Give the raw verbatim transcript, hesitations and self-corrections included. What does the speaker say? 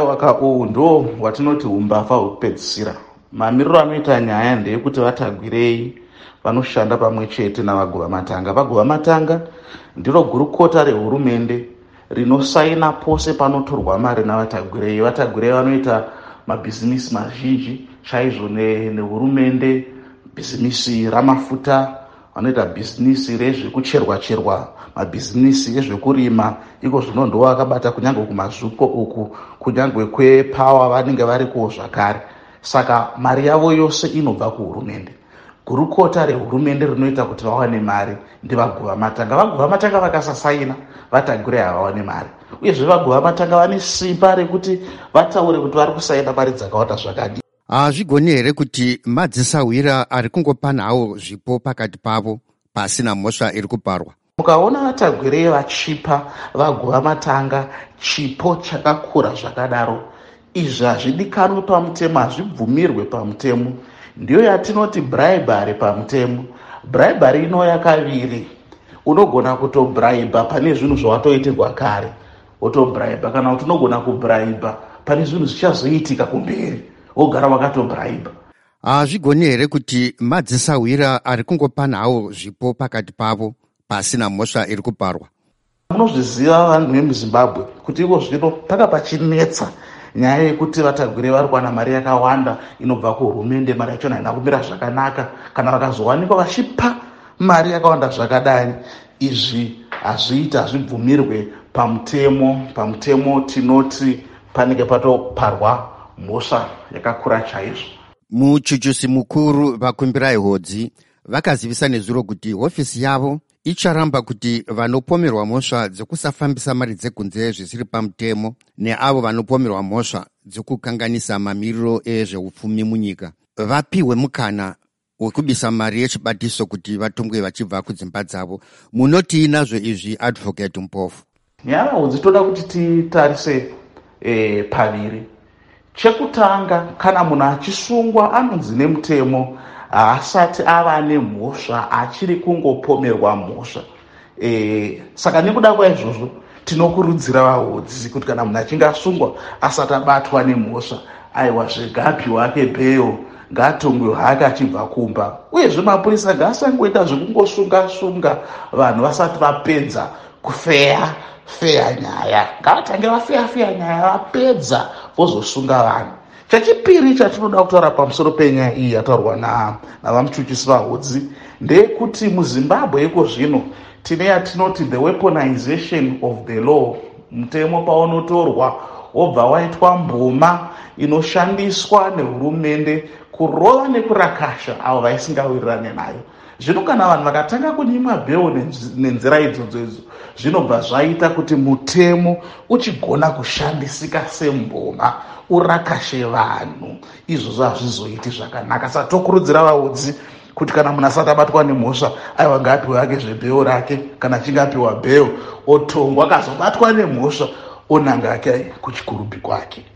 aiwa kauhu ndo watinoti umbafa hwekupedzisira. Mamiriro anoita nyaya ndeyekuti vatagwirei vanoshanda pamwe chete navagovamatanga. Vagovamatanga ndiro gurukota rehurumende rinosaina pose panotorwa mari navatagwirei. Vatagwirei vanoita mabhizinisi mazhinji chaizvo nehurumende, bhizinisi ramafuta, vanoita bhizinisi rezvekucherwa cherwa, mabhizinisi ezvekurima, iko zvino ndo vakabata kunyangwe kumazuko uku, kunyangwe kwepawa vanenge variko zvakare. Saka mari yavo yose inobva kuhurumende. Gurukota rehurumende rinoita kuti vawane mari ndivagovamatanga. Vagovamatanga vakasasaina vatagwirei havawane mari. Uyezve vagovamatanga vane simba rekuti vataure kuti vari kusaina mari dzakawanda zvakadii. Hazvigoni here kuti madzisawira ari kungopa nawo zvipo pakati pavo pasina mhosva iri kuparwa? Mukaona vatagwirei vachipa vagovamatanga chipo chakakura zvakadaro, izvi hazvidikanwi pamutemo, hazvibvumirwe pamutemo. Ndiyo yatinoti bribery pamutemo. Bribery inouya kaviri. Unogona kutobraiba pane zvinhu zvawatoitirwa kare, wotobraiba, kana kuti unogona kubraiba pane zvinhu zvichazoitika kumberi, wogara wakatobraiba. Hazvigoni here kuti madzisawira ari kungopa nawo zvipo pakati pavo pasina mhosva iri kuparwa? Munozviziva vanhu vemuZimbabwe kuti iko zvino paka pachinetsa nyaya yekuti vatagwirei vari kuwana mari yakawanda inobva kuhurumende, mari yacho haina kumira zvakanaka. Kana vakazowanikwa vachipa mari yakawanda zvakadai, izvi hazviiti, hazvibvumirwe pamutemo. Pamutemo tinoti panenge patoparwa mhosva yakakura chaizvo. Muchuchusi mukuru vakumbirai hodzi vakazivisa nezuro kuti hofisi yavo icharamba kuti vanopomerwa mhosva dzekusafambisa mari dzekunze zvisiri pamutemo neavo vanopomerwa mhosva dzekukanganisa mamiriro ezveupfumi munyika vapiwe mukana wekubisa mari yechibatiso kuti vatongwe vachibva kudzimba dzavo. Munoti nazvo izvi, Advocate Mpofu? Nyaya hodzi toda kuti titarise eh, paviri. Chekutanga, kana munhu achisungwa anonzi nemutemo asati ava nemhosva, achiri kungopomerwa mhosva. E, saka nekuda kwaizvozvo tinokurudzira vahodzi kuti kana munhu achinge asungwa asati abatwa nemhosva, aiwa zvegapiwa hake bheyo, ngaatongwe hake achibva kumba. Uyezve mapurisa ngaasangoita zvekungosunga sunga vanhu vasati vapedza kufeya feya nyaya. Ngavatange vafeya feya nyaya, vapedza vozosunga vanhu. Chechipiri chatinoda kutaura pamusoro penyaya iyi yataurwa na navamuchuchisi vahodzi ndeyekuti muZimbabwe iko zvino tine yatinoti the weaponization of the law. Mutemo paunotorwa wobva waitwa mboma inoshandiswa nehurumende kurova nekurakasha avo vaisingawirirane nayo. Zvino kana vanhu vakatanga kunyimwa bheo nenzira idzodzo idzo, zvinobva zvaita kuti mutemo uchigona kushandisika semboma urakashe vanhu. Izvozvo hazvizoiti zvakanaka. Saka tokurudzira vahodzi kuti kana munhu asati abatwa nemhosva, aiwa ngaapiwe hake zvebheo rake. Kana achinge apiwa bheo otongwa, akazobatwa nemhosva onanga hake kuchikurupi kwake.